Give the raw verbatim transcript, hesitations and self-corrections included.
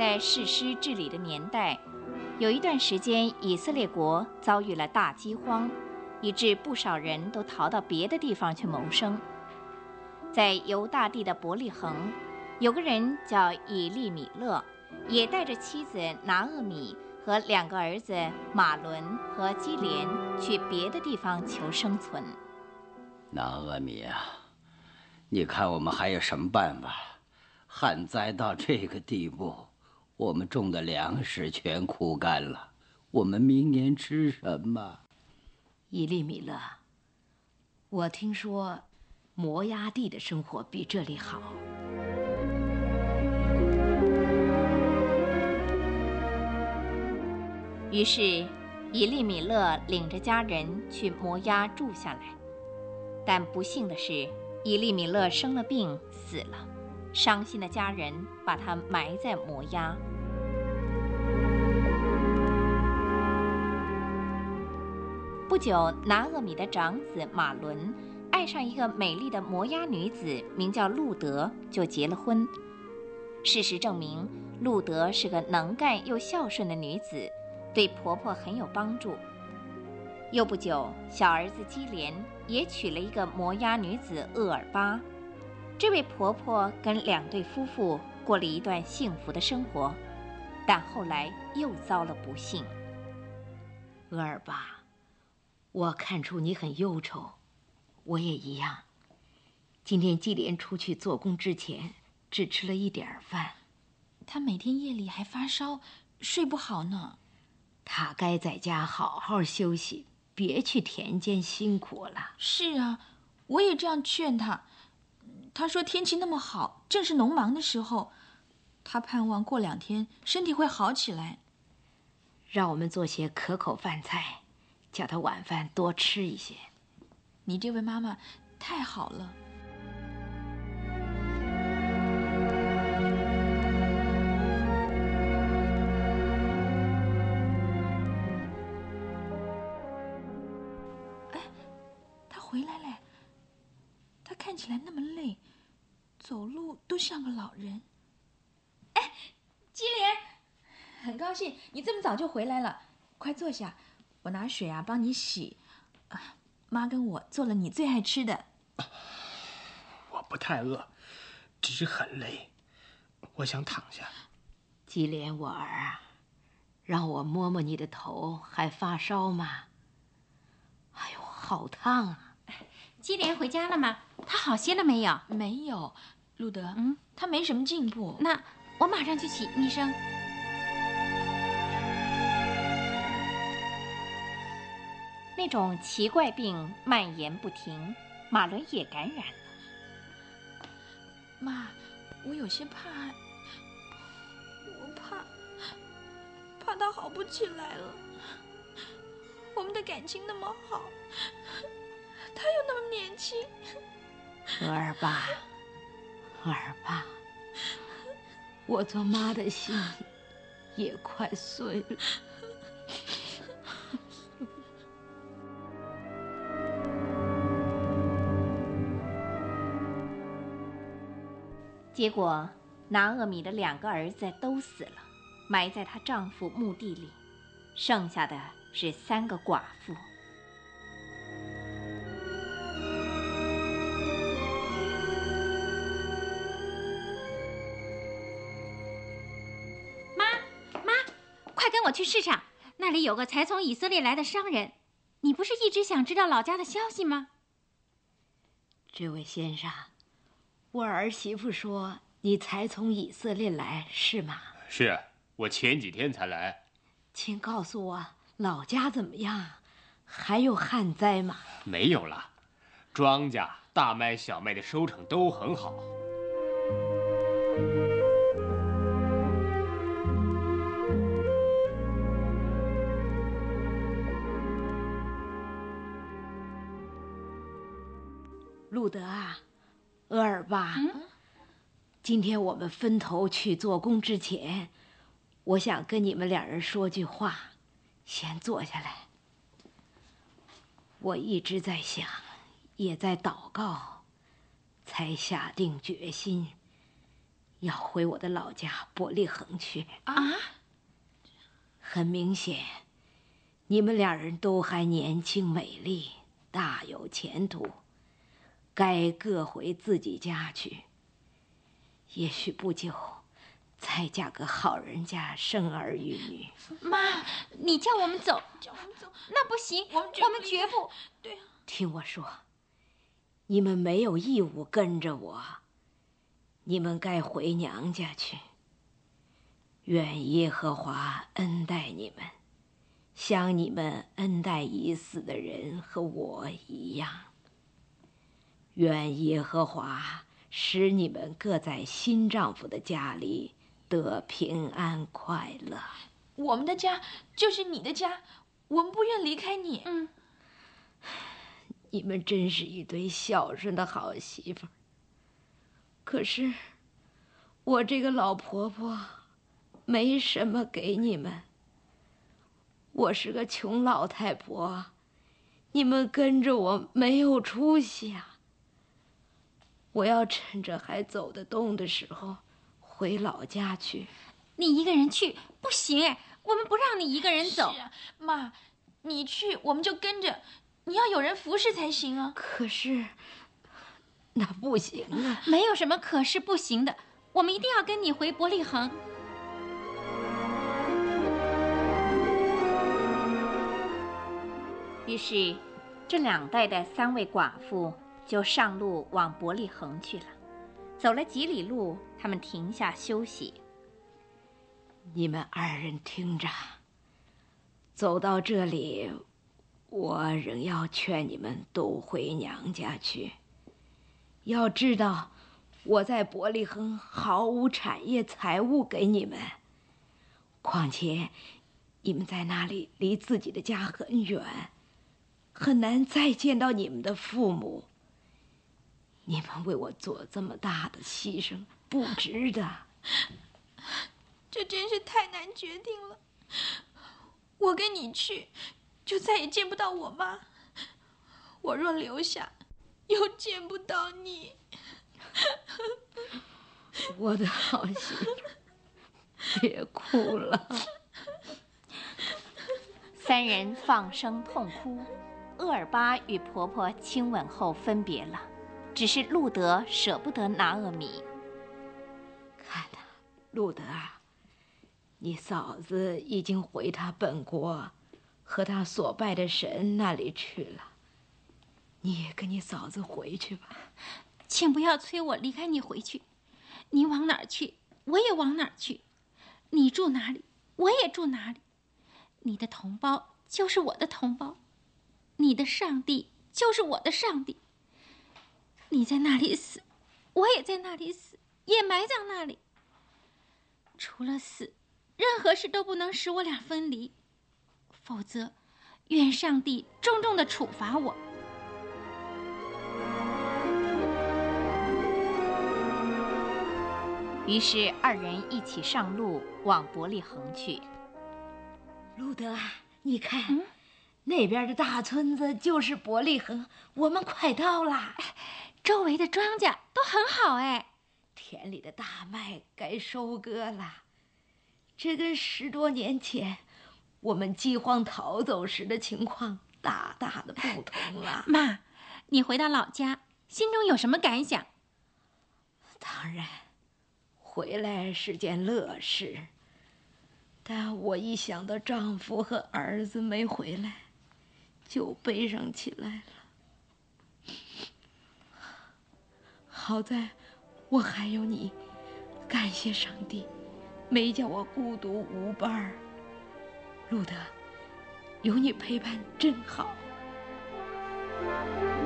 在士师治理的年代，有一段时间以色列国遭遇了大饥荒，以致不少人都逃到别的地方去谋生。在犹大地的伯利恒，有个人叫以利米勒，也带着妻子拿俄米和两个儿子马伦和基连去别的地方求生存。 拿俄米啊，你看我们还有什么办法？旱灾到这个地步，我们种的粮食全枯干了，我们明年吃什么？ 以利米勒，我听说摩押地的生活比这里好。 于是以利米勒领着家人去摩押住下来，但不幸的是，以利米勒生了病死了，伤心的家人把他埋在摩押。不久，拿俄米的长子马伦爱上一个美丽的摩押女子，名叫路德，就结了婚。事实证明，路德是个能干又孝顺的女子，对婆婆很有帮助。又不久，小儿子基连也娶了一个摩押女子厄尔巴。这位婆婆跟两对夫妇过了一段幸福的生活，但后来又遭了不幸。 厄尔巴，我看出你很忧愁，我也一样。今天基连出去做工之前，只吃了一点饭。 他每天夜里还发烧，睡不好呢。 他该在家好好休息，别去田间辛苦了。 是啊，我也这样劝他。他说天气那么好，正是农忙的时候，他盼望过两天身体会好起来。 让我们做些可口饭菜，叫他晚饭多吃一些。 你这位妈妈太好了。回来嘞，他看起来那么累，走路都像个老人。哎，基连，很高兴你这么早就回来了，快坐下，我拿水啊帮你洗。啊，妈跟我做了你最爱吃的。 我不太饿，只是很累，我想躺下。 基连，我儿啊，让我摸摸你的头，还发烧吗？哎呦，好烫啊！ 基连回家了吗？他好些了没有？ 没有，路德， 嗯， 他没什么进步。 那我马上去请医生。那种奇怪病蔓延不停，马伦也感染了。 妈，我有些怕，我怕，怕他好不起来了。我们的感情那么好。他又那么年轻。 厄尔巴，厄尔巴，我做妈的心也快碎了。 结果，拿俄米的两个儿子都死了，埋在她丈夫墓地里，剩下的是三个寡妇。跟我去市场，那里有个才从以色列来的商人。你不是一直想知道老家的消息吗？ 这位先生，我儿媳妇说你才从以色列来，是吗？ 是，我前几天才来。 请告诉我，老家怎么样？还有旱灾吗？ 没有了，庄稼、大麦、小麦的收成都很好。 路德啊，厄尔巴， 嗯， 今天我们分头去做工之前，我想跟你们两人说句话，先坐下来。我一直在想，也在祷告，才下定决心， 要回我的老家伯利恒去啊。 很明显，你们两人都还年轻美丽，大有前途，该各回自己家去。也许不久，再嫁个好人家，生儿育女。 妈，你叫我们走， 叫我们走， 那不行， 我们我们绝不。 对啊， 听我说，你们没有义务跟着我，你们该回娘家去。愿耶和华恩待你们，像你们恩待已死的人和我一样。愿耶和华使你们各在新丈夫的家里得平安快乐。 我们的家就是你的家，我们不愿离开你。 嗯， 你们真是一对孝顺的好媳妇儿。可是，我这个老婆婆没什么给你们。我是个穷老太婆，你们跟着我没有出息啊。我要趁着还走得动的时候回老家去。 你一个人去不行哎，我们不让你一个人走。 是啊，妈，你去我们就跟着，你要有人服侍才行啊。 可是，那不行啊。 没有什么可是不行的，我们一定要跟你回伯利恒。于是，这两代的三位寡妇就上路往伯利恒去了。走了几里路，他们停下休息。 你们二人听着，走到这里，我仍要劝你们都回娘家去。要知道，我在伯利恒毫无产业财物给你们，况且你们在那里离自己的家很远，很难再见到你们的父母。你们为我做这么大的牺牲，不值得。 这真是太难决定了。我跟你去，就再也见不到我妈；我若留下，又见不到你。 我的好媳妇，别哭了。 三人放声痛哭。厄尔巴与婆婆亲吻后分别了，只是路德舍不得拿俄米。 看呐，路德啊，你嫂子已经回她本国，和她所拜的神那里去了。你也跟你嫂子回去吧。 请不要催我离开你回去。你往哪儿去，我也往哪儿去。你住哪里，我也住哪里。你的同胞就是我的同胞，你的上帝就是我的上帝。你在那里死，我也在那里死，也埋葬那里。除了死，任何事都不能使我俩分离，否则，愿上帝重重地处罚我。于是二人一起上路往伯利恒去。 路德啊，你看， 嗯， 那边的大村子就是伯利恒，我们快到了。 周围的庄稼都很好哎， 田里的大麦该收割了。这跟十多年前我们饥荒逃走时的情况大大的不同了。 妈，你回到老家，心中有什么感想？ 当然，回来是件乐事，但我一想到丈夫和儿子没回来，就悲伤起来了。好在我还有你，感谢上帝，没叫我孤独无伴儿。路德，有你陪伴真好。